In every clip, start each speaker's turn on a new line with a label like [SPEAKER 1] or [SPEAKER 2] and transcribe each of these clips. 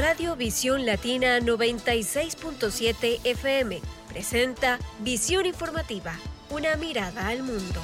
[SPEAKER 1] Radio Visión Latina 96.7 FM presenta Visión Informativa, una mirada al mundo.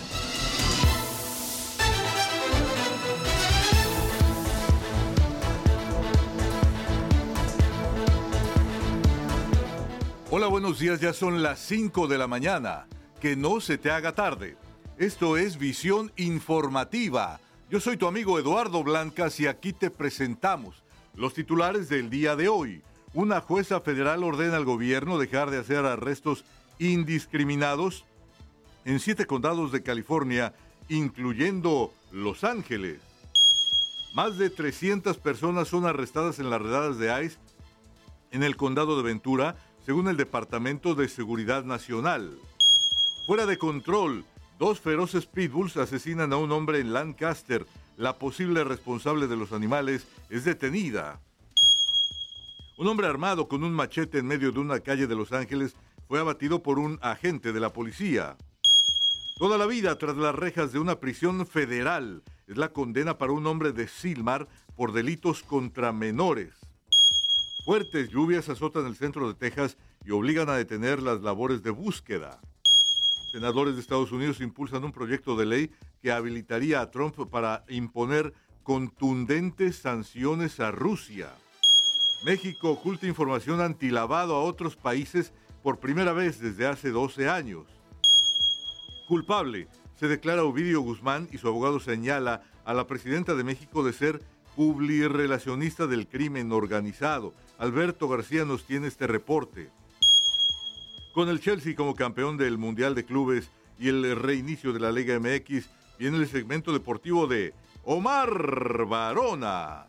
[SPEAKER 2] Hola, buenos días, ya son las 5 de la mañana. Que no se te haga tarde. Esto es Visión Informativa. Yo soy tu amigo Eduardo Blancas y aquí te presentamos los titulares del día de hoy. Una jueza federal ordena al gobierno dejar de hacer arrestos indiscriminados en 7 condados de California, incluyendo Los Ángeles. Más de 300 personas son arrestadas en las redadas de ICE en el condado de Ventura, según el Departamento de Seguridad Nacional. Fuera de control, 2 feroces pitbulls asesinan a un hombre en Lancaster. La posible responsable de los animales es detenida. Un hombre armado con un machete en medio de una calle de Los Ángeles fue abatido por un agente de la policía. Toda la vida tras las rejas de una prisión federal es la condena para un hombre de Sylmar por delitos contra menores. Fuertes lluvias azotan el centro de Texas y obligan a detener las labores de búsqueda. Senadores de Estados Unidos impulsan un proyecto de ley que habilitaría a Trump para imponer contundentes sanciones a Rusia. México oculta información antilavado a otros países por primera vez desde hace 12 años. Culpable, se declara Ovidio Guzmán y su abogado señala a la presidenta de México de ser publirrelacionista del crimen organizado. Alberto García nos tiene este reporte. Con el Chelsea como campeón del Mundial de Clubes y el reinicio de la Liga MX, viene el segmento deportivo de Omar Varona.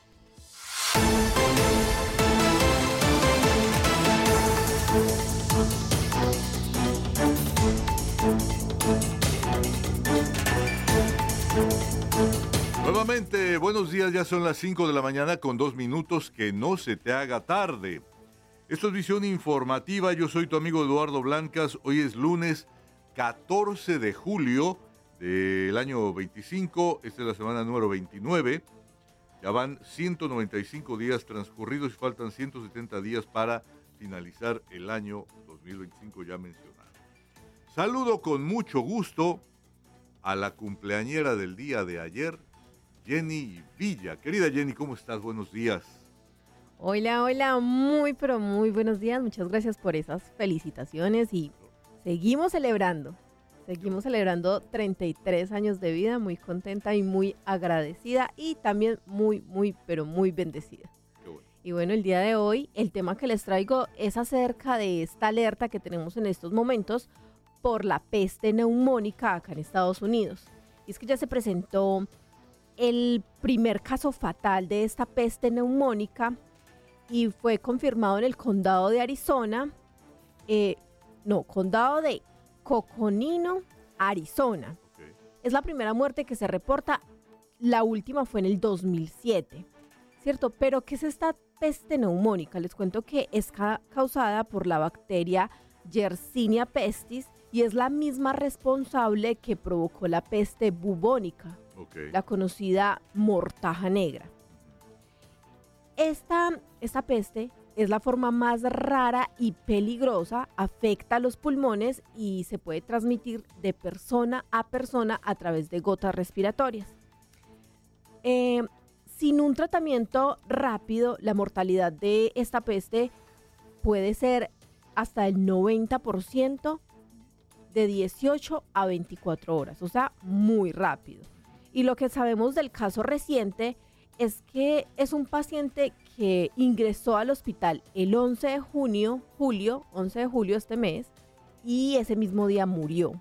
[SPEAKER 2] Nuevamente, buenos días, ya son las 5 de la mañana con 2 minutos, que no se te haga tarde. Esto es Visión Informativa, yo soy tu amigo Eduardo Blancas, hoy es lunes 14 de julio del año 25, esta es la semana número 29, ya van 195 días transcurridos y faltan 170 días para finalizar el año 2025 ya mencionado. Saludo con mucho gusto a la cumpleañera del día de ayer, Jenny Villa. Querida Jenny, ¿cómo estás? Buenos días.
[SPEAKER 3] Hola, muy buenos días. Muchas gracias por esas felicitaciones y seguimos celebrando 33 años de vida, muy contenta y muy agradecida y también muy bendecida.
[SPEAKER 2] Qué bueno.
[SPEAKER 3] Y bueno, el día de hoy el tema que les traigo es acerca de esta alerta que tenemos en estos momentos por la peste neumónica acá en Estados Unidos. Y es que ya se presentó el primer caso fatal de esta peste neumónica y fue confirmado en el condado de Arizona, condado de Coconino, Arizona.
[SPEAKER 2] Okay.
[SPEAKER 3] Es la primera muerte que se reporta, la última fue en el 2007, ¿cierto? Pero ¿qué es esta peste neumónica? Les cuento que es causada por la bacteria Yersinia pestis y es la misma responsable que provocó la peste bubónica,
[SPEAKER 2] Okay.
[SPEAKER 3] la conocida mortaja negra. Esta peste es la forma más rara y peligrosa, afecta a los pulmones y se puede transmitir de persona a través de gotas respiratorias. Sin un tratamiento rápido, la mortalidad de esta peste puede ser hasta el 90% de 18 a 24 horas, o sea, muy rápido. Y lo que sabemos del caso reciente es que es un paciente que ingresó al hospital el 11 de julio este mes, y ese mismo día murió.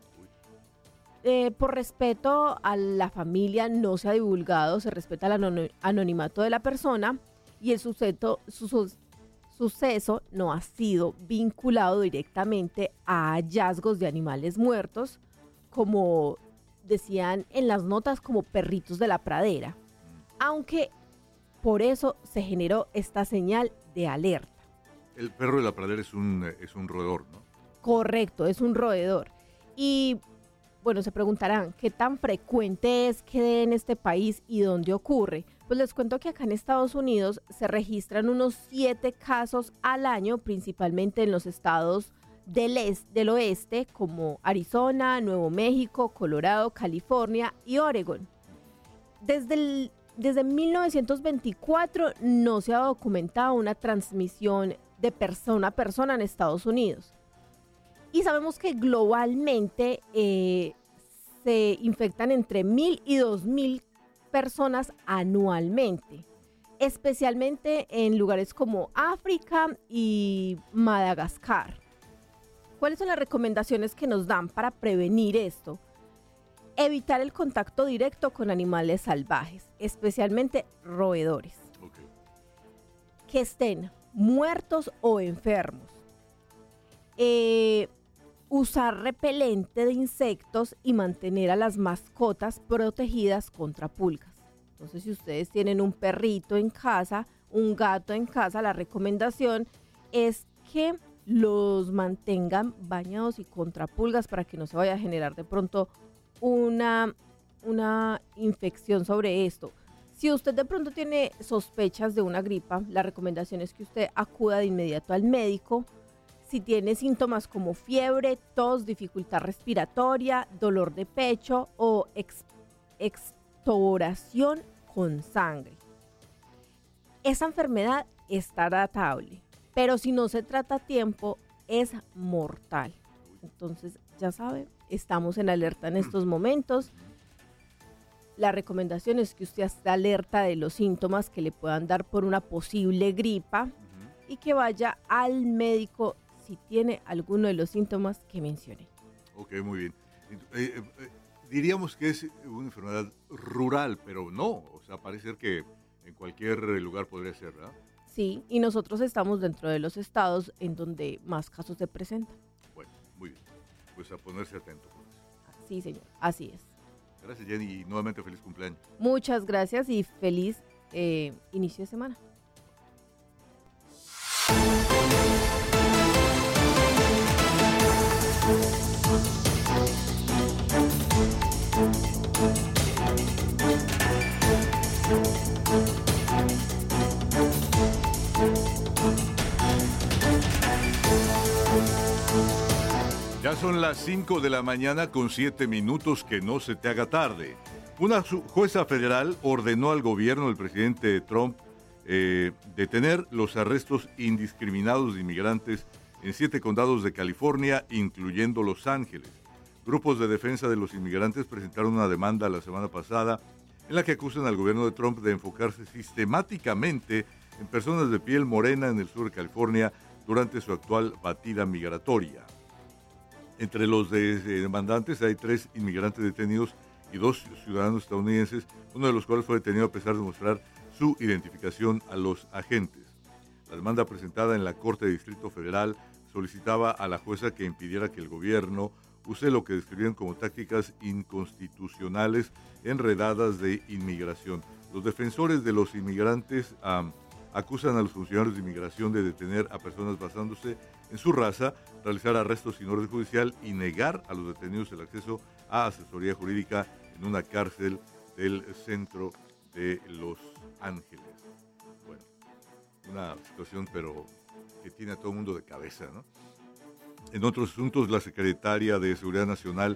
[SPEAKER 3] Por respeto a la familia no se ha divulgado, se respeta el anonimato de la persona y el suceso no ha sido vinculado directamente a hallazgos de animales muertos, como decían en las notas, como perritos de la pradera, aunque por eso se generó esta señal de alerta.
[SPEAKER 2] El perro de la pradera es un roedor, ¿no?
[SPEAKER 3] Correcto, es un roedor. Y bueno, se preguntarán, ¿qué tan frecuente es que dé en este país y dónde ocurre? Pues les cuento que acá en Estados Unidos se registran unos 7 casos al año, principalmente en los estados del oeste, como Arizona, Nuevo México, Colorado, California y Oregon. Desde 1924 no se ha documentado una transmisión de persona a persona en Estados Unidos. Y sabemos que globalmente se infectan entre 1,000 y 2,000 personas anualmente, especialmente en lugares como África y Madagascar. ¿Cuáles son las recomendaciones que nos dan para prevenir esto? Evitar el contacto directo con animales salvajes, especialmente roedores, que estén muertos o enfermos. Usar repelente de insectos y mantener a las mascotas protegidas contra pulgas. Entonces, si ustedes tienen un perrito en casa, un gato en casa, la recomendación es que los mantengan bañados y contra pulgas para que no se vaya a generar de pronto una infección sobre esto. Si usted de pronto tiene sospechas de una gripa, la recomendación es que usted acuda de inmediato al médico. Si tiene síntomas como fiebre, tos, dificultad respiratoria, dolor de pecho o expectoración con sangre. Esa enfermedad es tratable, pero si no se trata a tiempo, es mortal. Entonces, ya saben, estamos en alerta en estos momentos. La recomendación es que usted esté alerta de los síntomas que le puedan dar por una posible gripa y que vaya al médico si tiene alguno de los síntomas que mencioné.
[SPEAKER 2] Ok, muy bien. Diríamos que es una enfermedad rural, pero no. O sea, parece ser que en cualquier lugar podría ser, ¿verdad?
[SPEAKER 3] Sí, y nosotros estamos dentro de los estados en donde más casos se presentan.
[SPEAKER 2] Bueno, muy bien. Pues a ponerse atento con eso.
[SPEAKER 3] Sí, señor, así es.
[SPEAKER 2] Gracias, Jenny, y nuevamente feliz cumpleaños.
[SPEAKER 3] Muchas gracias y feliz inicio de semana.
[SPEAKER 2] Ya son las 5 de la mañana con 7 minutos, que no se te haga tarde. Una jueza federal ordenó al gobierno del presidente Trump detener los arrestos indiscriminados de inmigrantes en 7 condados de California, incluyendo Los Ángeles. Grupos de defensa de los inmigrantes presentaron una demanda la semana pasada en la que acusan al gobierno de Trump de enfocarse sistemáticamente en personas de piel morena en el sur de California durante su actual batida migratoria. Entre los demandantes hay 3 inmigrantes detenidos y 2 ciudadanos estadounidenses, uno de los cuales fue detenido a pesar de mostrar su identificación a los agentes. La demanda presentada en la Corte de Distrito Federal solicitaba a la jueza que impidiera que el gobierno use lo que describieron como tácticas inconstitucionales enredadas de inmigración. Los defensores de los inmigrantes acusan a los funcionarios de inmigración de detener a personas basándose en su raza, realizar arrestos sin orden judicial y negar a los detenidos el acceso a asesoría jurídica en una cárcel del centro de Los Ángeles. Bueno, una situación pero que tiene a todo el mundo de cabeza, ¿no? En otros asuntos, la secretaria de Seguridad Nacional,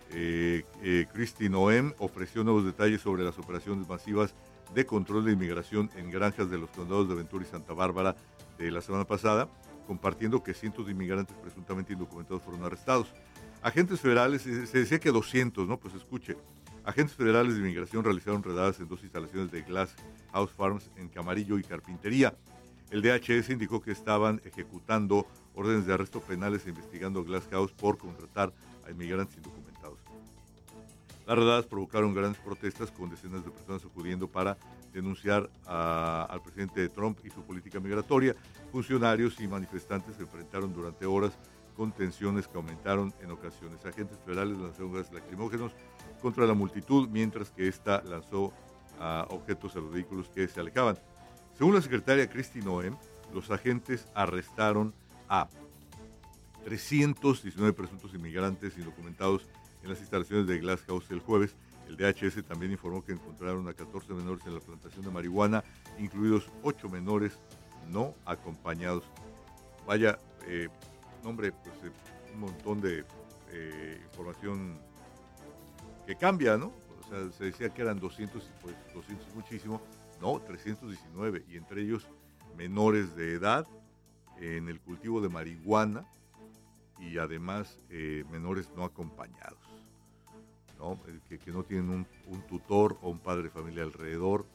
[SPEAKER 2] Kristi Noem, ofreció nuevos detalles sobre las operaciones masivas de control de inmigración en granjas de los condados de Ventura y Santa Bárbara de la semana pasada, compartiendo que cientos de inmigrantes presuntamente indocumentados fueron arrestados. Agentes federales, se decía que 200, ¿no? Pues escuche, agentes federales de inmigración realizaron redadas en 2 instalaciones de Glass House Farms en Camarillo y Carpintería. El DHS indicó que estaban ejecutando órdenes de arresto penales e investigando Glass House por contratar a inmigrantes indocumentados. Las redadas provocaron grandes protestas con decenas de personas acudiendo para denunciar al presidente Trump y su política migratoria. Funcionarios y manifestantes se enfrentaron durante horas con tensiones que aumentaron en ocasiones. Agentes federales lanzaron gases lacrimógenos contra la multitud, mientras que ésta lanzó objetos a los vehículos que se alejaban. Según la secretaria Kristi Noem, los agentes arrestaron a 319 presuntos inmigrantes indocumentados en las instalaciones de Glass House el jueves. El DHS también informó que encontraron a 14 menores en la plantación de marihuana, incluidos 8 menores no acompañados. Vaya, hombre, pues un montón de información que cambia, ¿no? O sea, se decía que eran 200, pues 200 es muchísimo. No, 319, y entre ellos menores de edad en el cultivo de marihuana y además menores no acompañados, ¿no? Que no tienen un tutor o un padre de familia alrededor,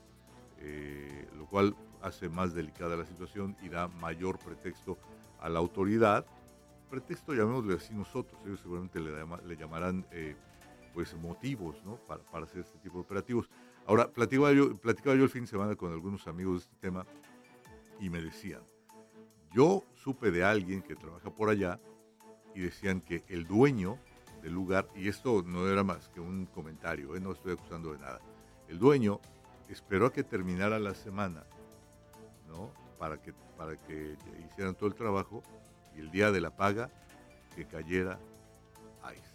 [SPEAKER 2] lo cual hace más delicada la situación y da mayor pretexto a la autoridad. Pretexto, llamémosle así nosotros, ellos seguramente le llamarán pues motivos, ¿no? para hacer este tipo de operativos. Ahora, platicaba yo el fin de semana con algunos amigos de este tema y me decían, yo supe de alguien que trabaja por allá y decían que el dueño del lugar, y esto no era más que un comentario, no estoy acusando de nada, el dueño esperó a que terminara la semana, ¿no? para que hicieran todo el trabajo y el día de la paga que cayera ICE.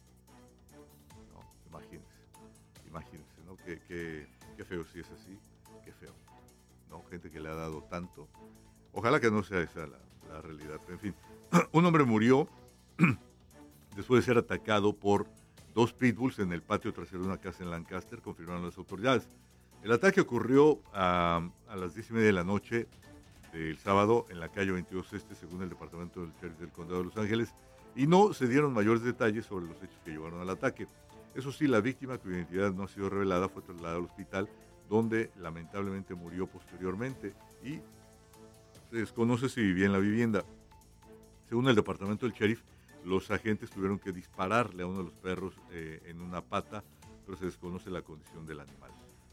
[SPEAKER 2] ¿No? Imagínense, ¿no? Qué feo si es así, qué feo, ¿no? Gente que le ha dado tanto. Ojalá que no sea esa la realidad. En fin, un hombre murió después de ser atacado por 2 pitbulls en el patio trasero de una casa en Lancaster, confirmaron las autoridades. El ataque ocurrió a las 10:30 de la noche del sábado en la calle 22 Este, según el Departamento del Sheriff del Condado de Los Ángeles, y no se dieron mayores detalles sobre los hechos que llevaron al ataque. Eso sí, la víctima, cuya identidad no ha sido revelada, fue trasladada al hospital, donde lamentablemente murió posteriormente y se desconoce si vivía en la vivienda. Según el Departamento del Sheriff, los agentes tuvieron que dispararle a uno de los perros en una pata, pero se desconoce la condición del animal.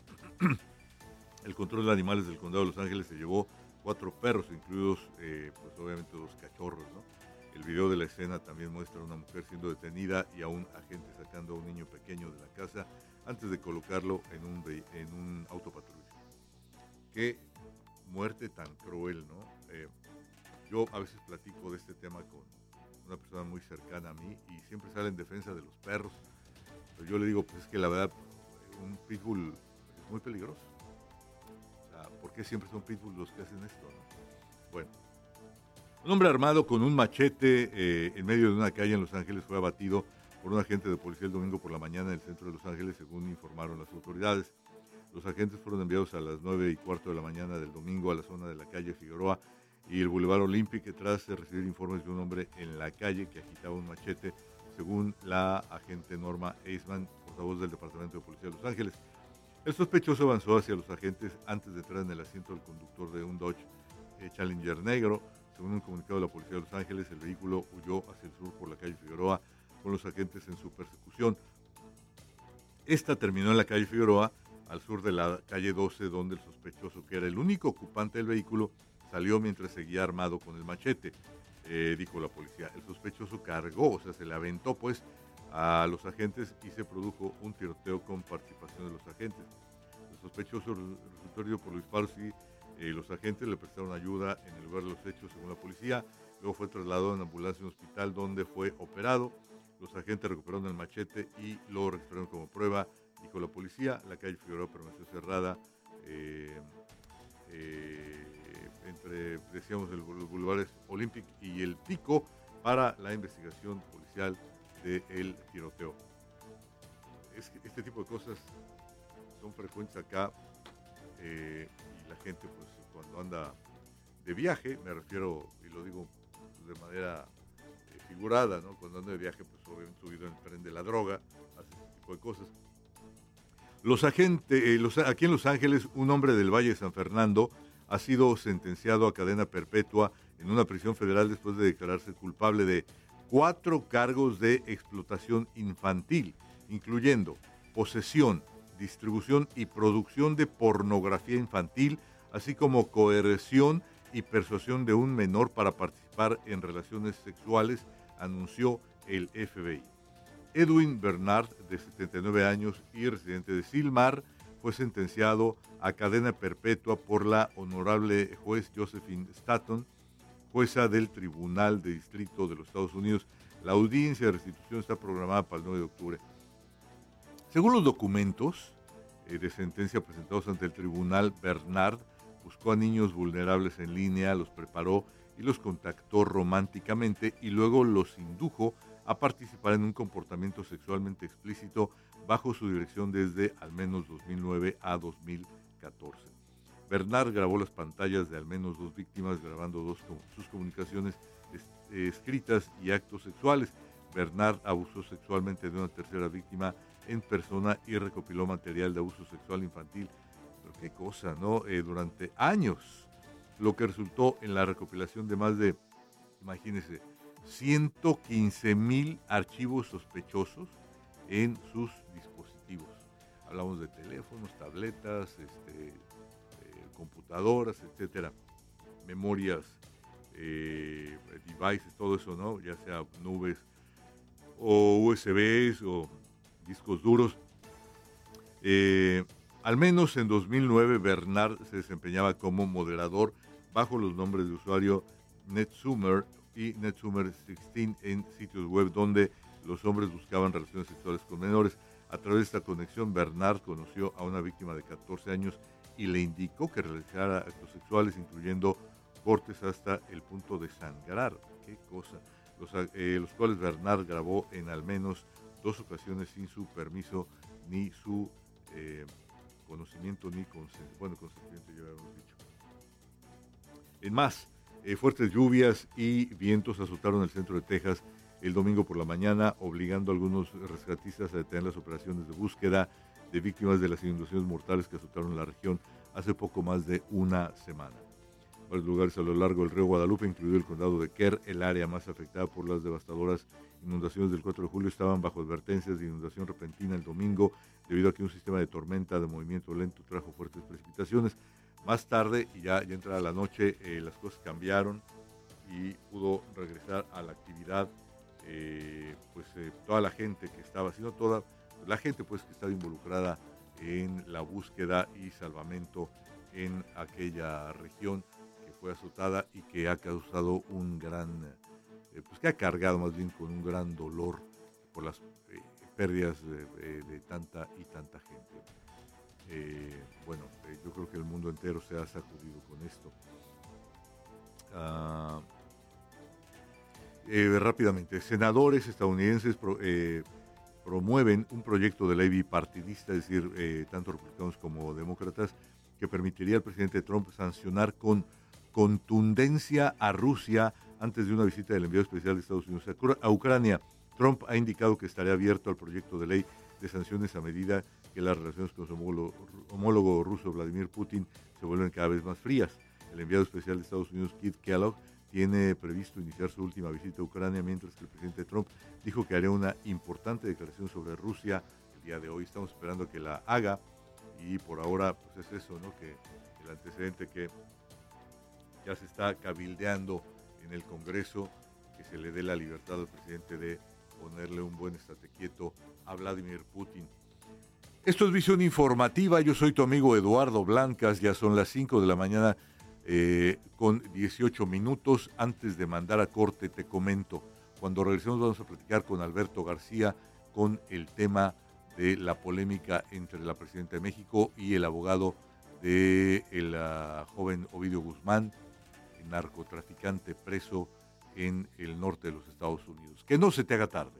[SPEAKER 2] El control de animales del Condado de Los Ángeles se llevó 4 perros, incluidos pues obviamente 2 cachorros, ¿no? El video de la escena también muestra a una mujer siendo detenida y a un agente sacando a un niño pequeño de la casa antes de colocarlo en un autopatrulla. Qué muerte tan cruel, ¿no? Yo a veces platico de este tema con una persona muy cercana a mí y siempre sale en defensa de los perros. Pero yo le digo, pues es que la verdad, un pitbull es muy peligroso. O sea, ¿por qué siempre son pitbulls los que hacen esto, no? Bueno. Un hombre armado con un machete en medio de una calle en Los Ángeles fue abatido por un agente de policía el domingo por la mañana en el centro de Los Ángeles, según informaron las autoridades. Los agentes fueron enviados a las 9:15 de la mañana del domingo a la zona de la calle Figueroa y el Boulevard Olympic, tras recibir informes de un hombre en la calle que agitaba un machete, según la agente Norma Eisman, portavoz del Departamento de Policía de Los Ángeles. El sospechoso avanzó hacia los agentes antes de entrar en el asiento del conductor de un Dodge Challenger negro. Según un comunicado de la Policía de Los Ángeles, el vehículo huyó hacia el sur por la calle Figueroa con los agentes en su persecución. Esta terminó en la calle Figueroa, al sur de la calle 12, donde el sospechoso, que era el único ocupante del vehículo, salió mientras seguía armado con el machete, dijo la policía. El sospechoso cargó, o sea, se le aventó pues a los agentes y se produjo un tiroteo con participación de los agentes. El sospechoso resultó herido por los disparos y los agentes le prestaron ayuda en el lugar de los hechos, según la policía. Luego fue trasladado en ambulancia a un hospital donde fue operado. Los agentes recuperaron el machete y lo registraron como prueba, dijo la policía. La calle Figueroa permaneció cerrada entre, decíamos, los bulevares Olympic y el Pico para la investigación policial del tiroteo. Este tipo de cosas son frecuentes acá. Y la gente, pues, cuando anda de viaje, me refiero, y lo digo de manera figurada, ¿no? Cuando anda de viaje, pues, obviamente subido en el tren de la droga, hace ese tipo de cosas. Los agentes, aquí en Los Ángeles, un hombre del Valle de San Fernando ha sido sentenciado a cadena perpetua en una prisión federal después de declararse culpable de 4 cargos de explotación infantil, incluyendo posesión, distribución y producción de pornografía infantil, así como coerción y persuasión de un menor para participar en relaciones sexuales, anunció el FBI. Edwin Bernard, de 79 años y residente de Sylmar, fue sentenciado a cadena perpetua por la honorable juez Josephine Stanton, jueza del Tribunal de Distrito de los Estados Unidos. La audiencia de restitución está programada para el 9 de octubre. Según los documentos de sentencia presentados ante el tribunal, Bernard buscó a niños vulnerables en línea, los preparó y los contactó románticamente y luego los indujo a participar en un comportamiento sexualmente explícito bajo su dirección desde al menos 2009 a 2014. Bernard grabó las pantallas de al menos 2 víctimas, grabando sus comunicaciones escritas y actos sexuales. Bernard abusó sexualmente de una tercera víctima en persona y recopiló material de abuso sexual infantil. Pero qué cosa, ¿no? Durante años, lo que resultó en la recopilación de más de, imagínense, 115,000 archivos sospechosos en sus dispositivos. Hablamos de teléfonos, tabletas, computadoras, etcétera, memorias, devices, todo eso, ¿no? Ya sea nubes o USBs o discos duros. Al menos en 2009, Bernard se desempeñaba como moderador bajo los nombres de usuario NetSummer y NetSummer16 en sitios web donde los hombres buscaban relaciones sexuales con menores. A través de esta conexión, Bernard conoció a una víctima de 14 años y le indicó que realizara actos sexuales, incluyendo cortes hasta el punto de sangrar. ¡Qué cosa! Los cuales Bernard grabó en al menos 2 ocasiones sin su permiso, ni su conocimiento, ni consentimiento, ya habíamos dicho. En más, fuertes lluvias y vientos azotaron el centro de Texas el domingo por la mañana, obligando a algunos rescatistas a detener las operaciones de búsqueda de víctimas de las inundaciones mortales que azotaron la región hace poco más de una semana. Varios lugares a lo largo del río Guadalupe, incluido el condado de Kerr, el área más afectada por las devastadoras inundaciones del 4 de julio, estaban bajo advertencias de inundación repentina el domingo, debido a que un sistema de tormenta de movimiento lento trajo fuertes precipitaciones. Más tarde, y ya entrada la noche, las cosas cambiaron y pudo regresar a la actividad toda la gente que estaba, sino toda la gente pues que estaba involucrada en la búsqueda y salvamento en aquella región que fue azotada y que ha causado un gran, que ha cargado más bien con un gran dolor por las pérdidas de tanta y tanta gente. Yo creo que el mundo entero se ha sacudido con esto. Rápidamente, senadores estadounidenses promueven un proyecto de ley bipartidista, es decir, tanto republicanos como demócratas, que permitiría al presidente Trump sancionar con contundencia a Rusia antes de una visita del enviado especial de Estados Unidos a Ucrania. Trump ha indicado que estaría abierto al proyecto de ley de sanciones a medida que las relaciones con su homólogo ruso Vladimir Putin se vuelven cada vez más frías. El enviado especial de Estados Unidos, Keith Kellogg, tiene previsto iniciar su última visita a Ucrania, mientras que el presidente Trump dijo que haría una importante declaración sobre Rusia el día de hoy. Estamos esperando que la haga y por ahora pues es eso, ¿no? Que el antecedente que ya se está cabildeando en el Congreso, que se le dé la libertad al presidente de ponerle un buen estate quieto a Vladimir Putin. Esto es Visión Informativa, yo soy tu amigo Eduardo Blancas, ya son las 5 de la mañana con 18 minutos. Antes de mandar a corte te comento, cuando regresemos vamos a platicar con Alberto García con el tema de la polémica entre la presidenta de México y el abogado de el joven Ovidio Guzmán, el narcotraficante preso en el norte de los Estados Unidos. Que no se te haga tarde.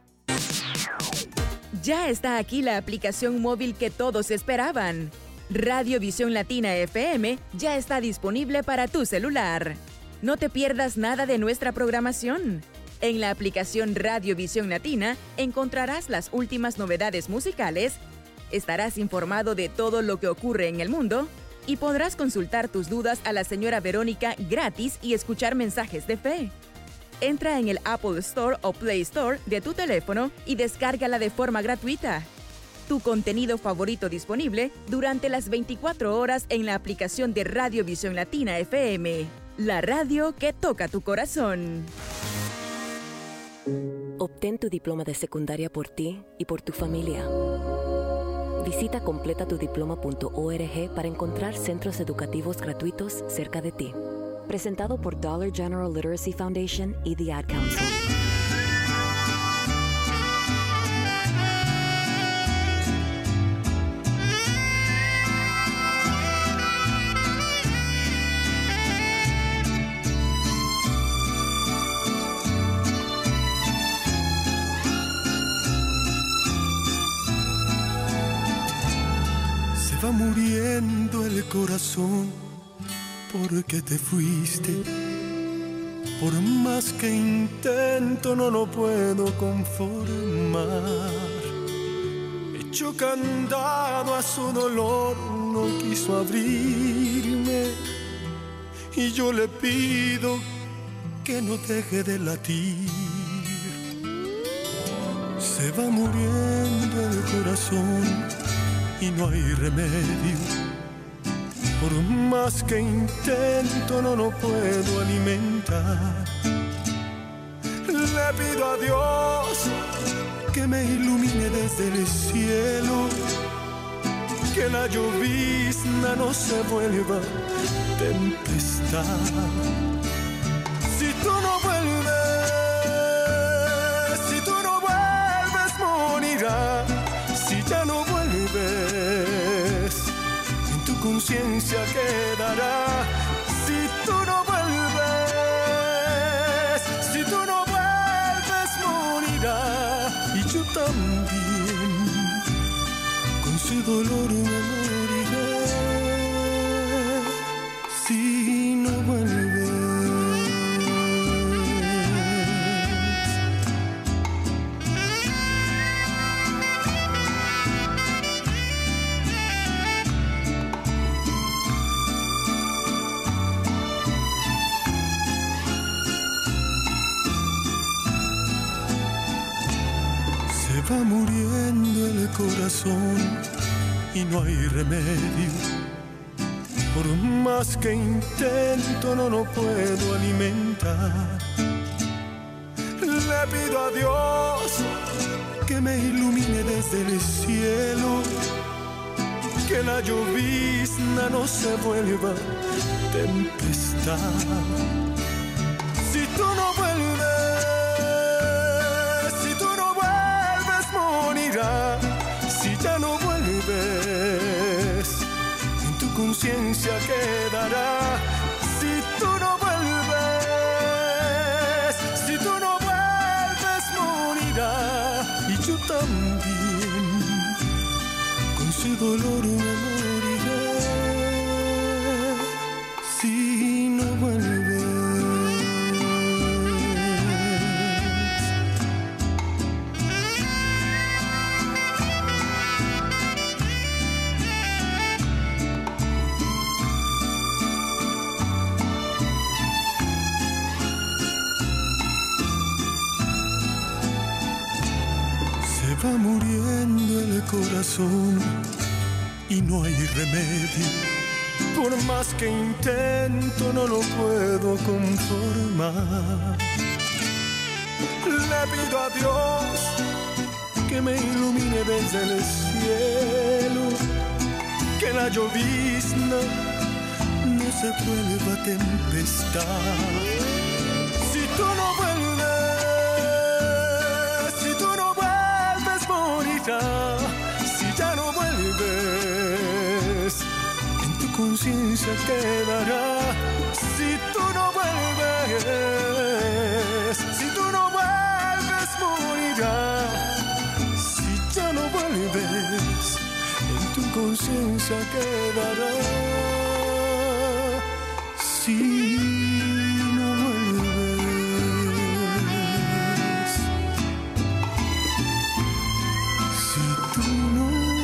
[SPEAKER 4] Ya está aquí la aplicación móvil que todos esperaban. Radio Visión Latina FM ya está disponible para tu celular. No te pierdas nada de nuestra programación. En la aplicación Radio Visión Latina encontrarás las últimas novedades musicales, estarás informado de todo lo que ocurre en el mundo y podrás consultar tus dudas a la señora Verónica gratis y escuchar mensajes de fe. Entra en el Apple Store o Play Store de tu teléfono y descárgala de forma gratuita. Tu contenido favorito disponible durante las 24 horas en la aplicación de Radio Visión Latina FM. La radio que toca tu corazón.
[SPEAKER 5] Obtén tu diploma de secundaria por ti y por tu familia. Visita completatudiploma.org para encontrar centros educativos gratuitos cerca de ti. Presentado por Dollar General Literacy Foundation y The Ad Council.
[SPEAKER 6] muriendo el corazón porque te fuiste. Por más que intento no lo puedo conformar. Hecho candado a su dolor, no quiso abrirme. Y yo le pido que no deje de latir. Se va muriendo el corazón y no hay remedio. Por más que intento no lo puedo alimentar. Le pido a Dios que me ilumine desde el cielo, que la llovizna no se vuelva tempestad. Si tú no vuelves, si tú no vuelves, morirá. Si ya no vuelves, en tu conciencia quedará. Si tú no vuelves, si tú no vuelves, morirá. Y yo también, con su dolor me moriré. Si no vuelves. Va muriendo el corazón y no hay remedio. Por más que intento no lo puedo alimentar. Le pido a Dios que me ilumine desde el cielo, que la llovizna no se vuelva tempestad. Si tú no vuelves, si ya no vuelves, en tu conciencia quedará. Si tú no vuelves, si tú no vuelves, morirá. Y yo también, con su dolor me moriré. Si no vuelves. Va muriendo el corazón y no hay remedio. Por más que intento no lo puedo conformar. Le pido a Dios que me ilumine desde el cielo, que la llovizna no se vuelva tempestad. Si tú no vuelves, si ya no vuelves, en tu conciencia quedará. Si tú no vuelves, si tú no vuelves, morirá. Si ya no vuelves, en tu conciencia quedará. Si no vuelves, si tú no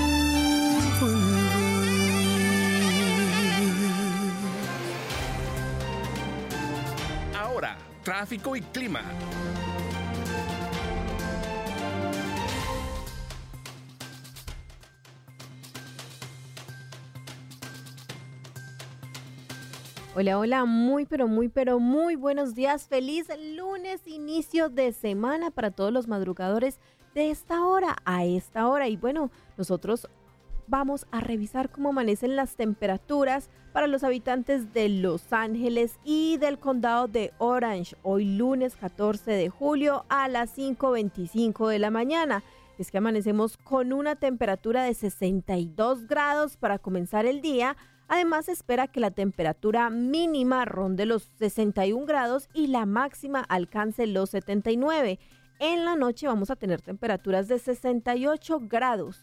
[SPEAKER 6] vuelves.
[SPEAKER 7] Ahora, tráfico y clima.
[SPEAKER 3] Hola, hola, muy buenos días. Feliz lunes, inicio de semana para todos los madrugadores de esta hora a esta hora. Y bueno, nosotros vamos a revisar cómo amanecen las temperaturas para los habitantes de Los Ángeles y del condado de Orange. Hoy lunes 14 de julio a las 5:25 de la mañana. Es que amanecemos con una temperatura de 62 grados para comenzar el día. Además, se espera que la temperatura mínima ronde los 61 grados y la máxima alcance los 79. En la noche vamos a tener temperaturas de 68 grados.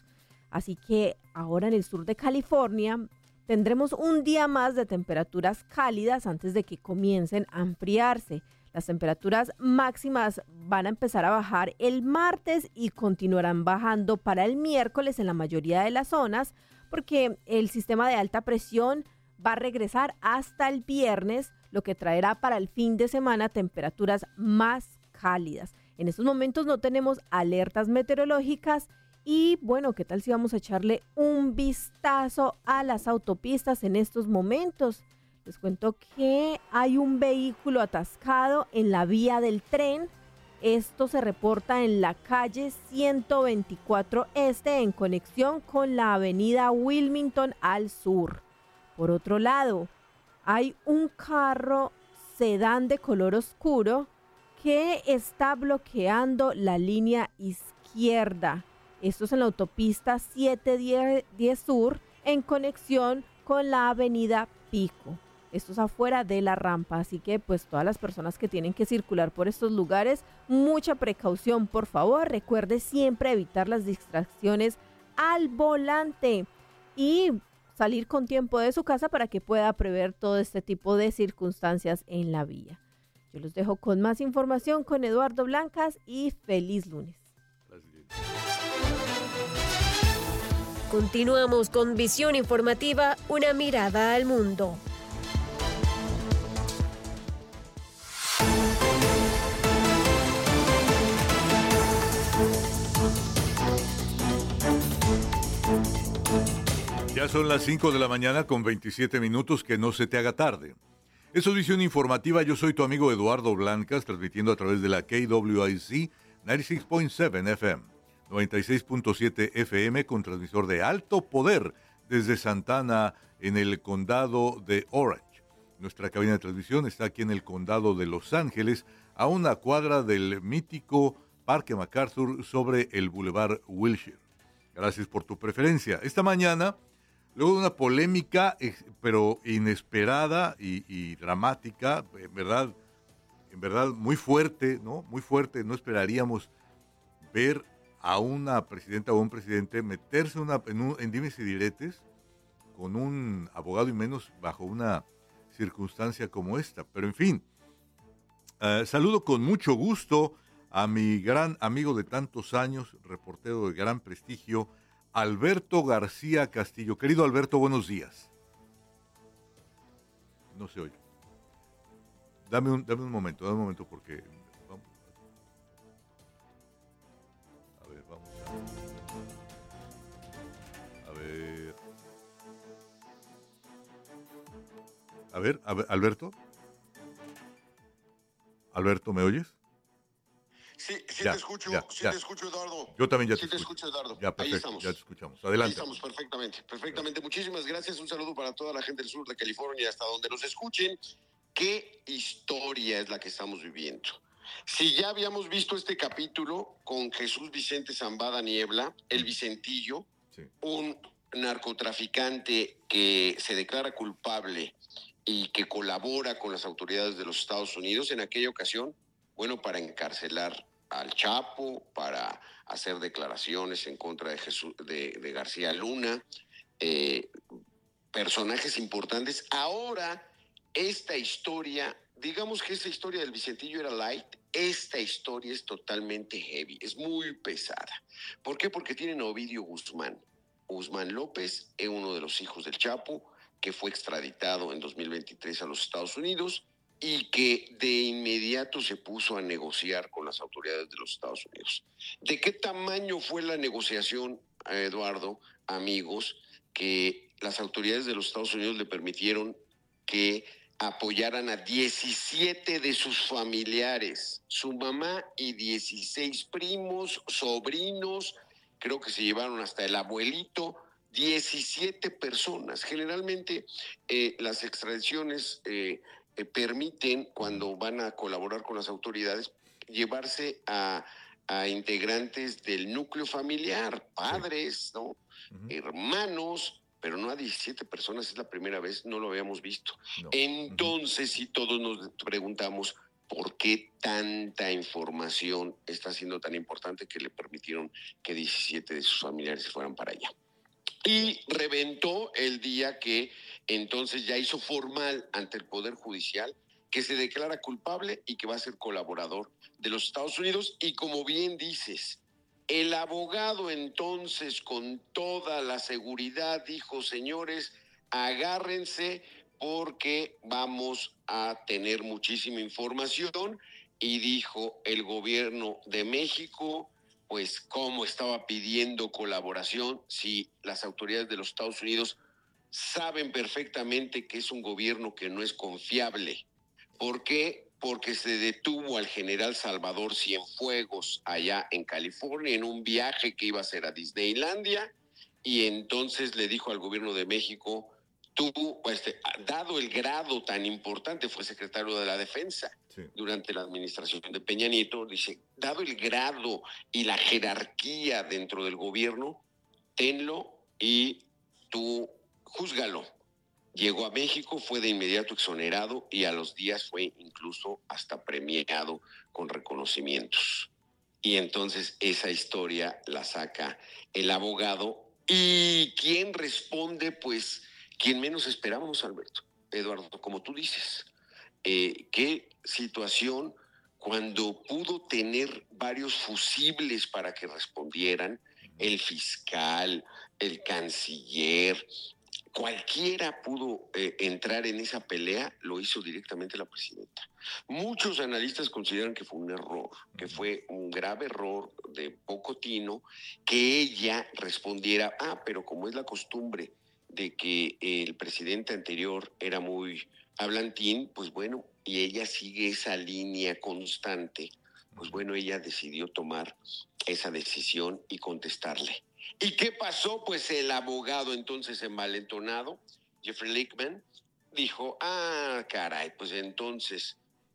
[SPEAKER 3] Así que ahora en el sur de California tendremos un día más de temperaturas cálidas antes de que comiencen a enfriarse. Las temperaturas máximas van a empezar a bajar el martes y continuarán bajando para el miércoles en la mayoría de las zonas, porque el sistema de alta presión va a regresar hasta el viernes, lo que traerá para el fin de semana temperaturas más cálidas. En estos momentos no tenemos alertas meteorológicas y bueno, ¿qué tal si vamos a echarle un vistazo a las autopistas en estos momentos? Les cuento que hay un vehículo atascado en la vía del tren. Esto se reporta en la calle 124 Este en conexión con la avenida Wilmington al sur. Por otro lado, hay un carro sedán de color oscuro que está bloqueando la línea izquierda. Esto es en la autopista 710 Sur en conexión con la avenida Pico. Esto es afuera de la rampa, así que pues todas las personas que tienen que circular por estos lugares, mucha precaución, por favor. Recuerde siempre evitar las distracciones al volante y salir con tiempo de su casa para que pueda prever todo este tipo de circunstancias en la vía. Yo los dejo con más información con Eduardo Blancas y feliz lunes.
[SPEAKER 1] Continuamos con Visión Informativa, una mirada al mundo.
[SPEAKER 2] Ya son las 5 de la mañana con 27 minutos, que no se te haga tarde. Eso es Visión Informativa, yo soy tu amigo Eduardo Blancas, transmitiendo a través de la KWIC 96.7 FM, 96.7 FM con transmisor de alto poder desde Santana en el condado de Orange. Nuestra cabina de transmisión está aquí en el condado de Los Ángeles, a una cuadra del mítico Parque MacArthur sobre el Boulevard Wilshire. Gracias por tu preferencia. Esta mañana, luego de una polémica, pero inesperada y dramática, en verdad muy fuerte, ¿no? Muy fuerte. No esperaríamos ver a una presidenta o un presidente meterse en dimes y diretes con un abogado, y menos bajo una circunstancia como esta. Pero en fin, saludo con mucho gusto a mi gran amigo de tantos años, reportero de gran prestigio, Alberto García Castillo. Querido Alberto, buenos días. No se oye. Dame un momento porque... Vamos a ver, Alberto. Alberto, ¿me oyes?
[SPEAKER 8] Sí,
[SPEAKER 2] Ya,
[SPEAKER 8] te escucho,
[SPEAKER 2] ya.
[SPEAKER 8] te escucho, Eduardo.
[SPEAKER 2] Yo también ya
[SPEAKER 8] sí
[SPEAKER 2] te
[SPEAKER 8] escucho, Eduardo.
[SPEAKER 2] Ya, perfecto,
[SPEAKER 8] ahí estamos.
[SPEAKER 2] ya te escuchamos. Adelante.
[SPEAKER 8] Ahí estamos, perfectamente. Muchísimas gracias. Un saludo para toda la gente del sur de California, hasta donde nos escuchen. ¿Qué historia es la que estamos viviendo? Si ya habíamos visto este capítulo con Jesús Vicente Zambada Niebla, el Vicentillo, sí, un narcotraficante que se declara culpable y que colabora con las autoridades de los Estados Unidos, en aquella ocasión, bueno, para encarcelar al Chapo, para hacer declaraciones en contra de García Luna, personajes importantes. Ahora, esta historia, digamos que esa historia del Vicentillo era light, esta historia es totalmente heavy, es muy pesada. ¿Por qué? Porque tienen a Ovidio Guzmán. Guzmán López es uno de los hijos del Chapo, que fue extraditado en 2023 a los Estados Unidos y que de inmediato se puso a negociar con las autoridades de los Estados Unidos. ¿De qué tamaño fue la negociación, Eduardo, amigos, que las autoridades de los Estados Unidos le permitieron que apoyaran a 17 de sus familiares, su mamá y 16 primos, sobrinos, creo que se llevaron hasta el abuelito, 17 personas. Generalmente las extradiciones permiten, cuando van a colaborar con las autoridades, llevarse a integrantes del núcleo familiar, padres, ¿no? Hermanos, pero no a 17 personas, es la primera vez, no lo habíamos visto. No. Entonces, sí, todos nos preguntamos por qué tanta información está siendo tan importante que le permitieron que 17 de sus familiares fueran para allá. Y reventó el día que entonces ya hizo formal ante el Poder Judicial que se declara culpable y que va a ser colaborador de los Estados Unidos. Y como bien dices, el abogado entonces con toda la seguridad dijo: señores, agárrense porque vamos a tener muchísima información. Y dijo el gobierno de México, pues cómo estaba pidiendo colaboración si las autoridades de los Estados Unidos saben perfectamente que es un gobierno que no es confiable. ¿Por qué? Porque se detuvo al general Salvador Cienfuegos allá en California en un viaje que iba a hacer a Disneylandia, y entonces le dijo al gobierno de México: tú, dado el grado tan importante, fue secretario de la Defensa durante la administración de Peña Nieto, dice, dado el grado y la jerarquía dentro del gobierno, tenlo y tú júzgalo. Llegó a México, fue de inmediato exonerado y a los días fue incluso hasta premiado con reconocimientos. Y entonces esa historia la saca el abogado. ¿Y quién responde? Pues quien menos esperábamos, Alberto. Eduardo, como tú dices, qué situación cuando pudo tener varios fusibles para que respondieran, el fiscal, el canciller, cualquiera pudo entrar en esa pelea, lo hizo directamente la presidenta. Muchos analistas consideran que fue un error, que fue un grave error de poco tino que ella respondiera, pero como es la costumbre de que el presidente anterior era muy hablantín, pues bueno, y ella sigue esa línea constante, pues bueno, ella decidió tomar esa decisión y contestarle. ¿Y qué pasó? Pues el abogado entonces envalentonado, Jeffrey Lichtman, dijo, caray, pues entonces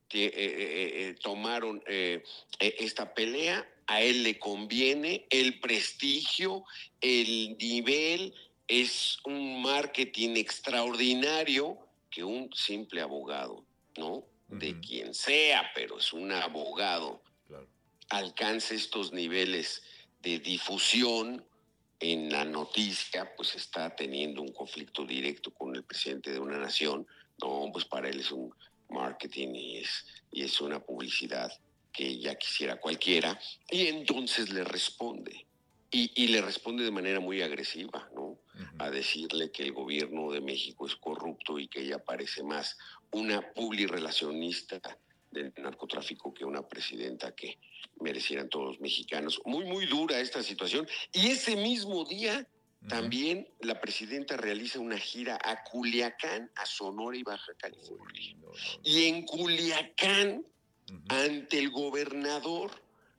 [SPEAKER 8] tomaron esta pelea, a él le conviene, el prestigio, el nivel, es un marketing extraordinario que un simple abogado, ¿no? De quien sea, pero es un abogado, alcance estos niveles de difusión en la noticia, pues está teniendo un conflicto directo con el presidente de una nación. No, pues para él es un marketing y es una publicidad que ya quisiera cualquiera, y entonces le responde, y le responde de manera muy agresiva, ¿no? A decirle que el gobierno de México es corrupto y que ella parece más una publirelacionista del narcotráfico que una presidenta que merecieran todos los mexicanos. Muy, muy dura esta situación. Y ese mismo día también la presidenta realiza una gira a Culiacán, a Sonora y Baja California. Y en Culiacán, ante el gobernador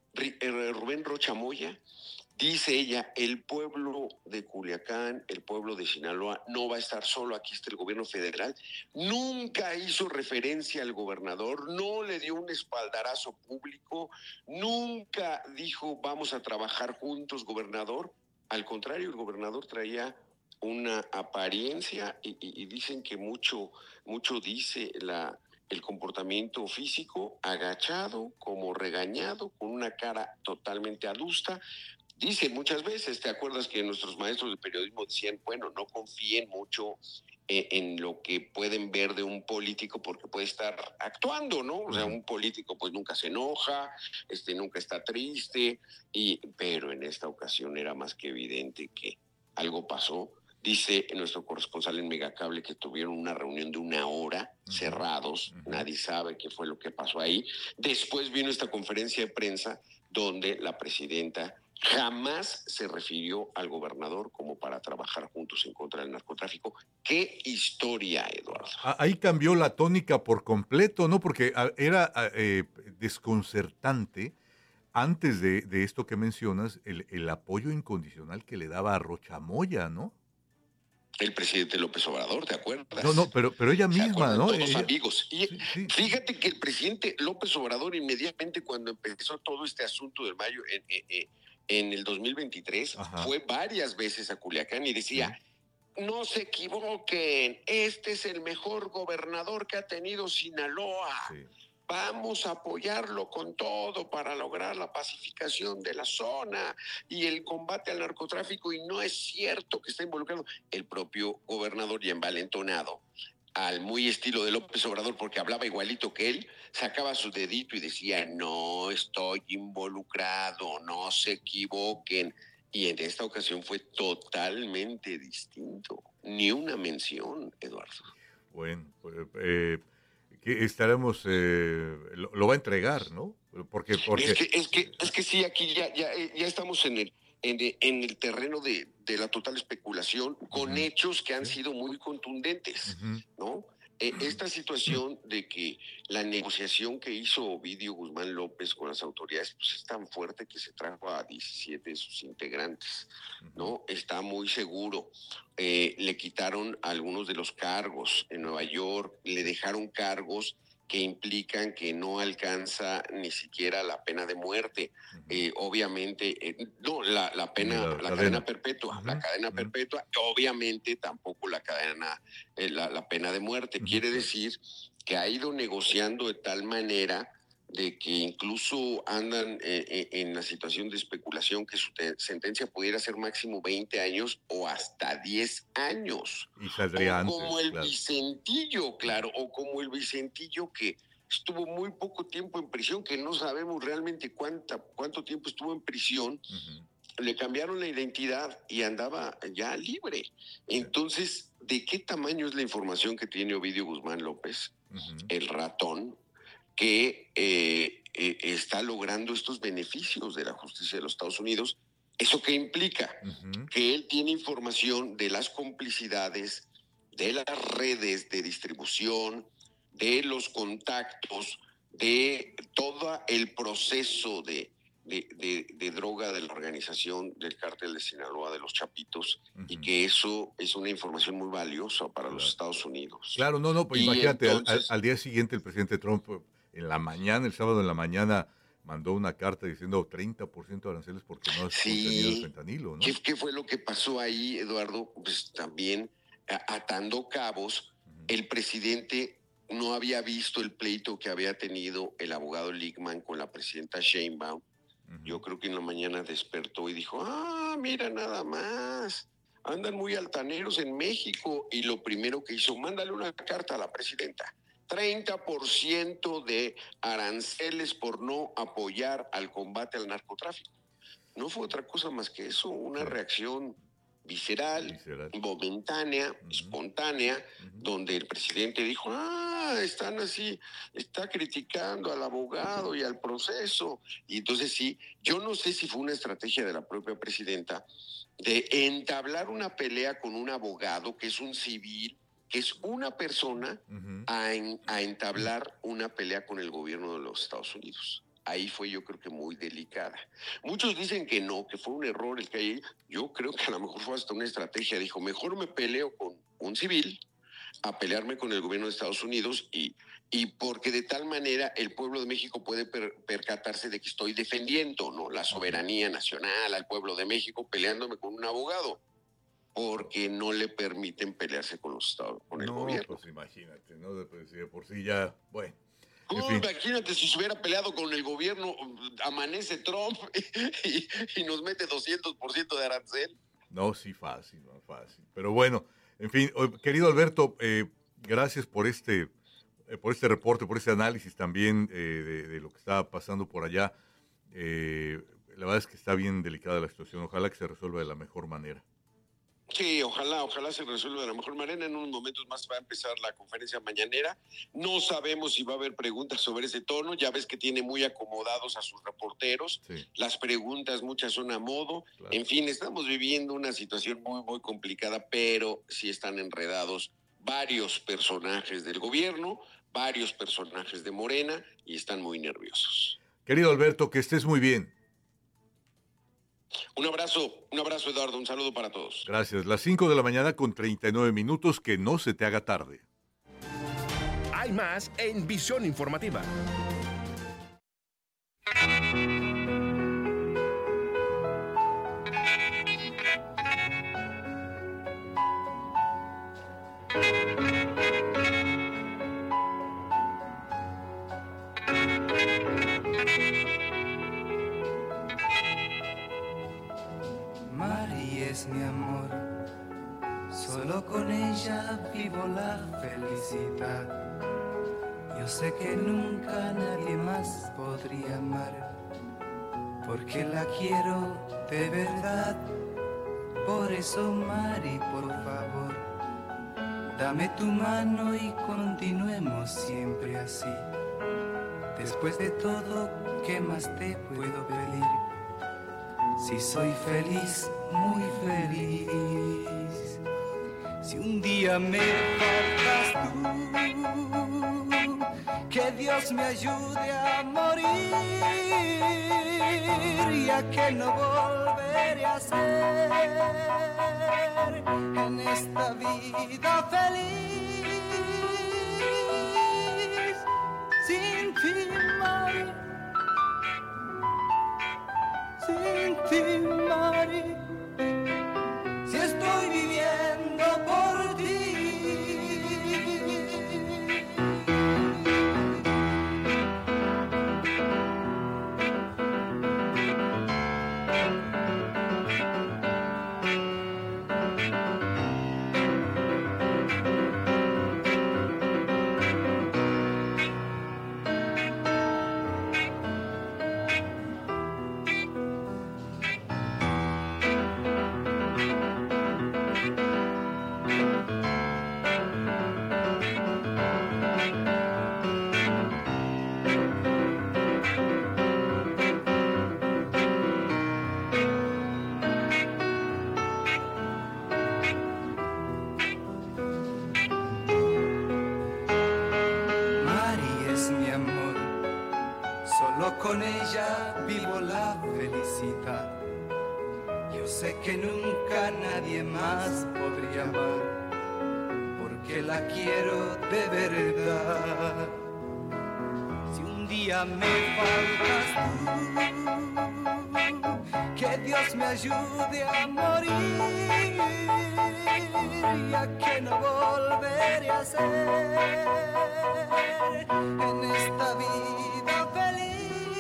[SPEAKER 8] Rubén Rocha Moya, dice ella, el pueblo de Culiacán, el pueblo de Sinaloa no va a estar solo, aquí está el gobierno federal. Nunca hizo referencia al gobernador, no le dio un espaldarazo público, nunca dijo vamos a trabajar juntos, gobernador. Al contrario, el gobernador traía una apariencia y dicen que mucho dice el comportamiento físico, agachado, como regañado, con una cara totalmente adusta. Dicen muchas veces, ¿te acuerdas que nuestros maestros de periodismo decían, bueno, no confíen mucho en lo que pueden ver de un político porque puede estar actuando, ¿no? O sea, un político pues nunca se enoja, nunca está triste, pero en esta ocasión era más que evidente que algo pasó. Dice nuestro corresponsal en Megacable que tuvieron una reunión de 1 hora, cerrados, nadie sabe qué fue lo que pasó ahí. Después vino esta conferencia de prensa donde la presidenta jamás se refirió al gobernador como para trabajar juntos en contra del narcotráfico. ¡Qué historia, Eduardo!
[SPEAKER 2] Ahí cambió la tónica por completo, ¿no? Porque era desconcertante antes de esto que mencionas, el apoyo incondicional que le daba a Rocha Moya, ¿no?
[SPEAKER 8] El presidente López Obrador, ¿te acuerdas?
[SPEAKER 2] No, pero ella misma, ¿no?
[SPEAKER 8] Todos amigos. Y sí. Fíjate que el presidente López Obrador, inmediatamente cuando empezó todo este asunto del mayo en el 2023, fue varias veces a Culiacán y decía, no se equivoquen, este es el mejor gobernador que ha tenido Sinaloa. vamos a apoyarlo con todo para lograr la pacificación de la zona y el combate al narcotráfico, y no es cierto que está involucrado el propio gobernador, ya envalentonado, al muy estilo de López Obrador, porque hablaba igualito que él, sacaba su dedito y decía, no estoy involucrado, no se equivoquen. Y en esta ocasión fue totalmente distinto. Ni una mención, Eduardo.
[SPEAKER 2] Bueno, que estaremos, lo va a entregar, ¿no? Porque...
[SPEAKER 8] Es que sí, aquí ya estamos en el terreno de la total especulación, con hechos que han sido muy contundentes, ¿no? Esta situación de que la negociación que hizo Ovidio Guzmán López con las autoridades, pues es tan fuerte que se trajo a 17 de sus integrantes, ¿no? Está muy seguro. Le quitaron algunos de los cargos en Nueva York, le dejaron cargos que implican que no alcanza ni siquiera la pena de muerte. Obviamente, no, la cadena perpetua, la cadena perpetua, obviamente tampoco la cadena, la pena de muerte. Quiere decir que ha ido negociando de tal manera de que incluso andan en la situación de especulación que su sentencia pudiera ser máximo 20 años o hasta 10 años.
[SPEAKER 2] Y saldría antes,
[SPEAKER 8] como el Vicentillo, claro, o como el Vicentillo que estuvo muy poco tiempo en prisión, que no sabemos realmente cuánto tiempo estuvo en prisión. Le cambiaron la identidad y andaba ya libre. Entonces, ¿de qué tamaño es la información que tiene Ovidio Guzmán López, el ratón, que está logrando estos beneficios de la justicia de los Estados Unidos? ¿Eso qué implica? Que él tiene información de las complicidades, de las redes de distribución, de los contactos, de todo el proceso de droga de la organización del cártel de Sinaloa, de los Chapitos, y que eso es una información muy valiosa para los Estados Unidos.
[SPEAKER 2] Claro, pues imagínate, entonces, al día siguiente el presidente Trump, el sábado en la mañana, mandó una carta diciendo 30% de aranceles porque no es contenido el fentanilo, ¿no?
[SPEAKER 8] ¿Qué fue lo que pasó ahí, Eduardo? Pues también atando cabos, el presidente no había visto el pleito que había tenido el abogado Lichtman con la presidenta Sheinbaum. Yo creo que en la mañana despertó y dijo, mira nada más, andan muy altaneros en México. Y lo primero que hizo, mándale una carta a la presidenta. 30% de aranceles por no apoyar al combate al narcotráfico. No fue otra cosa más que eso, una reacción visceral, momentánea, espontánea, donde el presidente dijo, están así, está criticando al abogado y al proceso. Y entonces sí, yo no sé si fue una estrategia de la propia presidenta de entablar una pelea con un abogado que es un civil, que es una persona, a entablar una pelea con el gobierno de los Estados Unidos. Ahí fue, yo creo que muy delicada. Muchos dicen que no, que fue un error el que hay. Yo creo que a lo mejor fue hasta una estrategia. Dijo, mejor me peleo con un civil a pelearme con el gobierno de Estados Unidos y porque de tal manera el pueblo de México puede percatarse de que estoy defendiendo, ¿no?, la soberanía nacional al pueblo de México, peleándome con un abogado, porque no le permiten pelearse con el gobierno.
[SPEAKER 2] Pues imagínate, ¿no? De por sí ya, bueno.
[SPEAKER 8] Imagínate si se hubiera peleado con el gobierno, amanece Trump y nos mete 200% de arancel.
[SPEAKER 2] No, sí, fácil. Pero bueno, en fin, querido Alberto, gracias por este reporte, por este análisis también de lo que está pasando por allá. La verdad es que está bien delicada la situación. Ojalá que se resuelva de la mejor manera.
[SPEAKER 8] Sí, ojalá se resuelva de la mejor manera. En unos momentos más va a empezar la conferencia mañanera. No sabemos si va a haber preguntas sobre ese tono. Ya ves que tiene muy acomodados a sus reporteros. Sí. Las preguntas, muchas son a modo. Claro. En fin, estamos viviendo una situación muy, muy complicada, pero sí están enredados varios personajes del gobierno, varios personajes de Morena, y están muy nerviosos.
[SPEAKER 2] Querido Alberto, que estés muy bien.
[SPEAKER 8] Un abrazo, Eduardo, un saludo para todos.
[SPEAKER 2] Gracias. Las 5 de la mañana con 39 minutos, que no se te haga tarde.
[SPEAKER 7] Hay más en Visión Informativa.
[SPEAKER 9] Solo con ella vivo la felicidad. Yo sé que nunca nadie más podría amar, porque la quiero de verdad. Por eso, Mari, por favor, dame tu mano y continuemos siempre así. Después de todo, ¿qué más te puedo pedir? Si soy feliz, muy feliz. Si un día me faltas tú, que Dios me ayude a morir, ya que no volveré a ser en esta vida feliz. Sin ti, Mari, sin ti, Mari, si estoy viviendo por ti. Con ella vivo la felicidad. Yo sé que nunca nadie más podría amar, porque la quiero de verdad. Si un día me faltas tú, que Dios me ayude a morir, ya que no volveré a ser en esta vida feliz.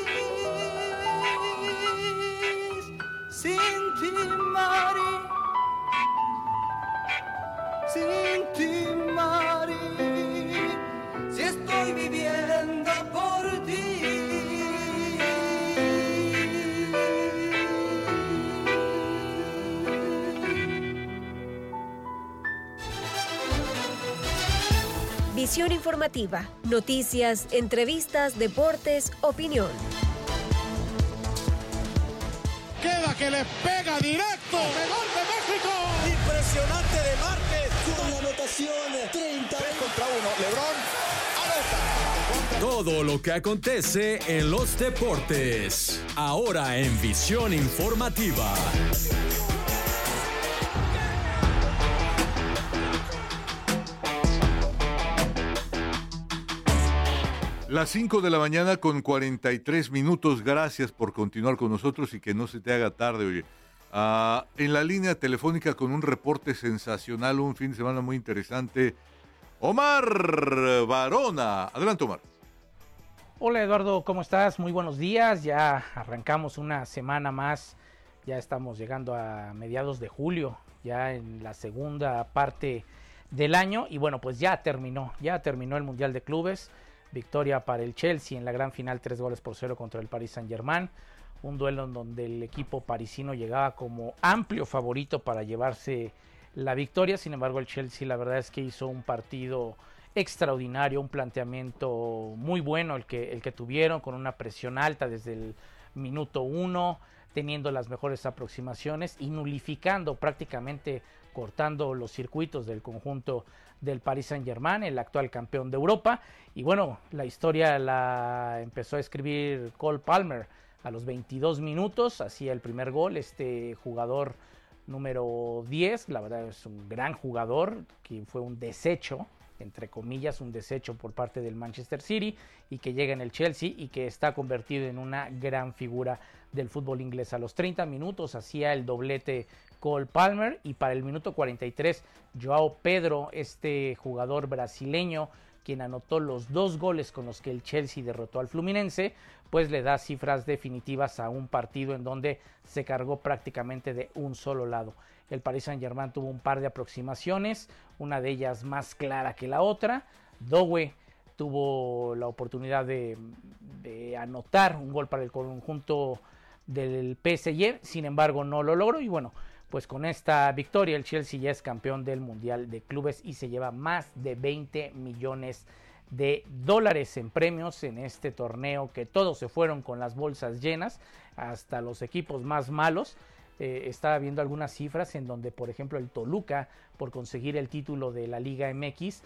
[SPEAKER 9] Sin ti, Mari, sin ti, Mari, si estoy viviendo por ti.
[SPEAKER 1] Visión informativa, noticias, entrevistas, deportes, opinión.
[SPEAKER 10] Queda que le pega directo. ¡Gol de México!
[SPEAKER 11] Impresionante de Márquez. Con la anotación 30
[SPEAKER 10] contra 1. LeBron anota.
[SPEAKER 12] Todo lo que acontece en los deportes. Ahora en Visión Informativa.
[SPEAKER 2] Las 5 de la mañana con 43 minutos. Gracias por continuar con nosotros y que no se te haga tarde, oye. En la línea telefónica con un reporte sensacional, un fin de semana muy interesante, Omar Varona. Adelante, Omar.
[SPEAKER 13] Hola, Eduardo, ¿cómo estás? Muy buenos días. Ya arrancamos una semana más. Ya estamos llegando a mediados de julio, ya en la segunda parte del año. Y bueno, pues ya terminó el Mundial de Clubes. Victoria para el Chelsea en la gran final, 3-0 contra el Paris Saint-Germain. Un duelo en donde el equipo parisino llegaba como amplio favorito para llevarse la victoria. Sin embargo, el Chelsea la verdad es que hizo un partido extraordinario, un planteamiento muy bueno el que tuvieron, con una presión alta desde el minuto 1, teniendo las mejores aproximaciones y nulificando, prácticamente cortando los circuitos del conjunto del Paris Saint-Germain, el actual campeón de Europa. Y bueno, la historia la empezó a escribir Cole Palmer a los 22 minutos, hacía el primer gol, este jugador número 10, la verdad es un gran jugador, que fue un desecho, entre comillas, un desecho por parte del Manchester City, y que llega en el Chelsea y que está convertido en una gran figura del fútbol inglés. A los 30 minutos hacía el doblete Cole Palmer, y para el minuto 43 Joao Pedro, este jugador brasileño quien anotó los 2 goles con los que el Chelsea derrotó al Fluminense, pues le da cifras definitivas a un partido en donde se cargó prácticamente de un solo lado. el Paris Saint-Germain tuvo un par de aproximaciones, una de ellas más clara que la otra. Doué tuvo la oportunidad de anotar un gol para el conjunto del PSG, sin embargo no lo logró, y bueno, pues con esta victoria el Chelsea ya es campeón del Mundial de Clubes y se lleva más de 20 millones de dólares en premios en este torneo, que todos se fueron con las bolsas llenas, hasta los equipos más malos. Estaba viendo algunas cifras en donde, por ejemplo, el Toluca, por conseguir el título de la Liga MX,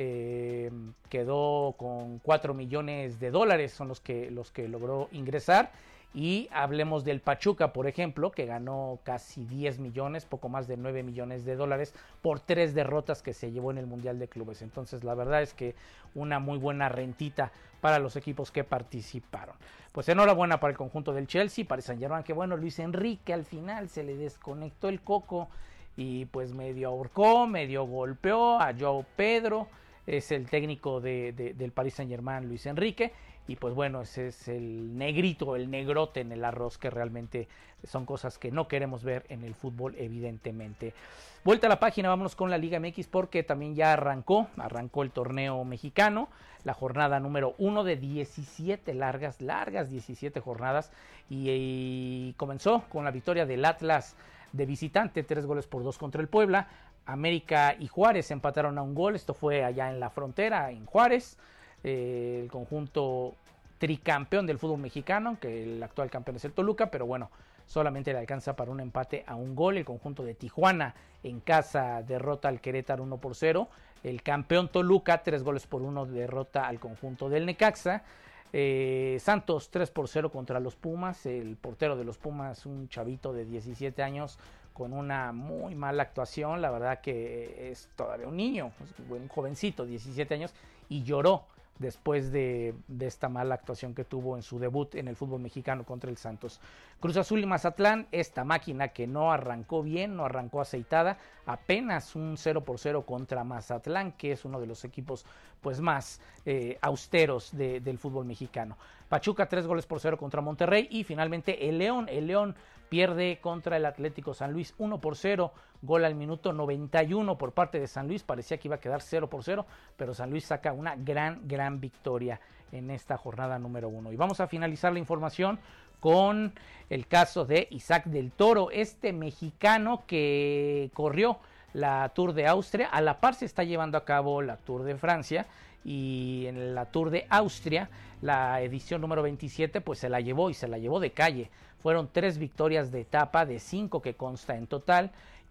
[SPEAKER 13] quedó con 4 millones de dólares, son los que logró ingresar. Y hablemos del Pachuca, por ejemplo, que ganó casi 10 millones, poco más de 9 millones de dólares por 3 derrotas que se llevó en el Mundial de Clubes. Entonces, la verdad es que una muy buena rentita para los equipos que participaron. Pues enhorabuena para el conjunto del Chelsea, para Saint-Germain, que bueno, Luis Enrique al final se le desconectó el coco y pues medio ahorcó, medio golpeó a Joao Pedro. Es el técnico del Paris Saint-Germain, Luis Enrique. Y pues bueno, ese es el negrito, el negrote en el arroz, que realmente son cosas que no queremos ver en el fútbol, evidentemente. Vuelta a la página, vámonos con la Liga MX, porque también ya arrancó el torneo mexicano, la jornada número 1 de 17 largas 17 jornadas, y comenzó con la victoria del Atlas de visitante, 3-2 contra el Puebla. América y Juárez empataron a un gol, esto fue allá en la frontera, en Juárez. El conjunto tricampeón del fútbol mexicano, que el actual campeón es el Toluca, pero bueno, solamente le alcanza para un empate a un gol. El conjunto de Tijuana en casa derrota al Querétaro 1-0. El campeón Toluca 3-1 derrota al conjunto del Necaxa. Santos 3-0 contra los Pumas. El portero de los Pumas, un chavito de 17 años con una muy mala actuación. La verdad que es todavía un niño, un jovencito, 17 años, y lloró después de esta mala actuación que tuvo en su debut en el fútbol mexicano contra el Santos. Cruz Azul y Mazatlán, esta máquina que no arrancó bien, no arrancó aceitada, apenas un 0-0 contra Mazatlán, que es uno de los equipos pues más austeros del fútbol mexicano. Pachuca 3-0 contra Monterrey, y finalmente el León pierde contra el Atlético San Luis 1-0, gol al minuto 91 por parte de San Luis. Parecía que iba a quedar 0-0, pero San Luis saca una gran victoria en esta jornada número 1. Y vamos a finalizar la información con el caso de Isaac del Toro, este mexicano que corrió la Tour de Austria. A la par se está llevando a cabo la Tour de Francia, y en la Tour de Austria, la edición número 27, pues se la llevó de calle. Fueron 3 victorias de etapa de 5 que consta en total,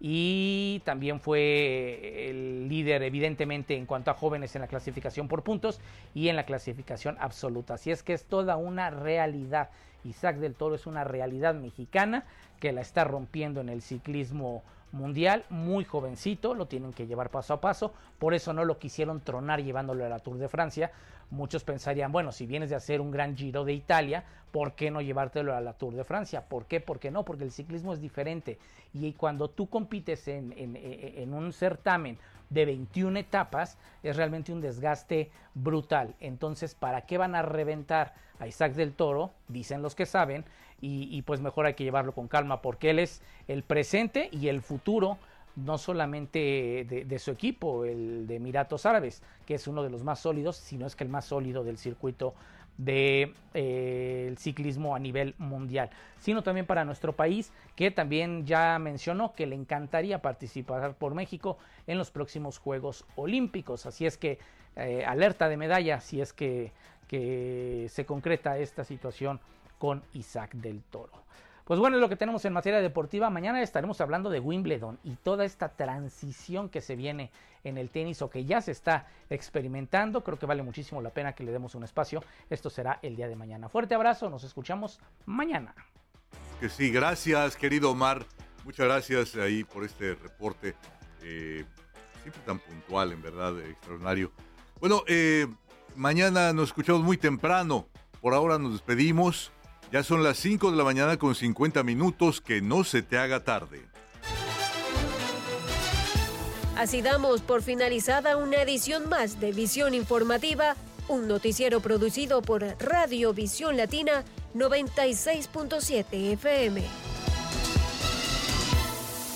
[SPEAKER 13] y también fue el líder evidentemente en cuanto a jóvenes en la clasificación por puntos y en la clasificación absoluta. Así es que es toda una realidad. Isaac del Toro es una realidad mexicana que la está rompiendo en el ciclismo mundial, muy jovencito, lo tienen que llevar paso a paso, por eso no lo quisieron tronar llevándolo a la Tour de Francia. Muchos pensarían, bueno, si vienes de hacer un gran Giro de Italia, ¿por qué no llevártelo a la Tour de Francia? ¿Por qué? ¿Por qué no? Porque el ciclismo es diferente, y cuando tú compites en un certamen de 21 etapas, es realmente un desgaste brutal. Entonces, ¿para qué van a reventar a Isaac del Toro? Dicen los que saben, y pues mejor hay que llevarlo con calma, porque él es el presente y el futuro, no solamente de su equipo, el de Emiratos Árabes, que es uno de los más sólidos, sino es que el más sólido del circuito del ciclismo a nivel mundial, sino también para nuestro país, que también ya mencionó que le encantaría participar por México en los próximos Juegos Olímpicos. Así es que alerta de medalla si es que se concreta esta situación con Isaac del Toro. Pues bueno, es lo que tenemos en materia deportiva. Mañana estaremos hablando de Wimbledon y toda esta transición que se viene en el tenis, o que ya se está experimentando. Creo que vale muchísimo la pena que le demos un espacio. Esto será el día de mañana. Fuerte abrazo, nos escuchamos mañana.
[SPEAKER 2] Que sí, gracias, querido Omar. Muchas gracias ahí por este reporte, siempre tan puntual, en verdad, extraordinario. Bueno, mañana nos escuchamos muy temprano. Por ahora nos despedimos. Ya son las 5 de la mañana con 50 minutos. Que no se te haga tarde.
[SPEAKER 1] Así damos por finalizada una edición más de Visión Informativa, un noticiero producido por Radio Visión Latina 96.7 FM.